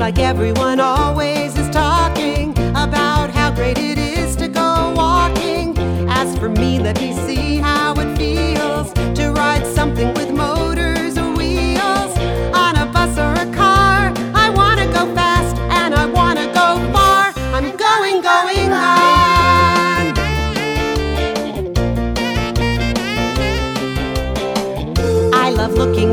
like everyone always is talking about how great it is to go walking. As for me, let me see how it feels to ride something with motors or wheels. On a bus or a car, I wanna go fast and I wanna go far. I'm going on. I love looking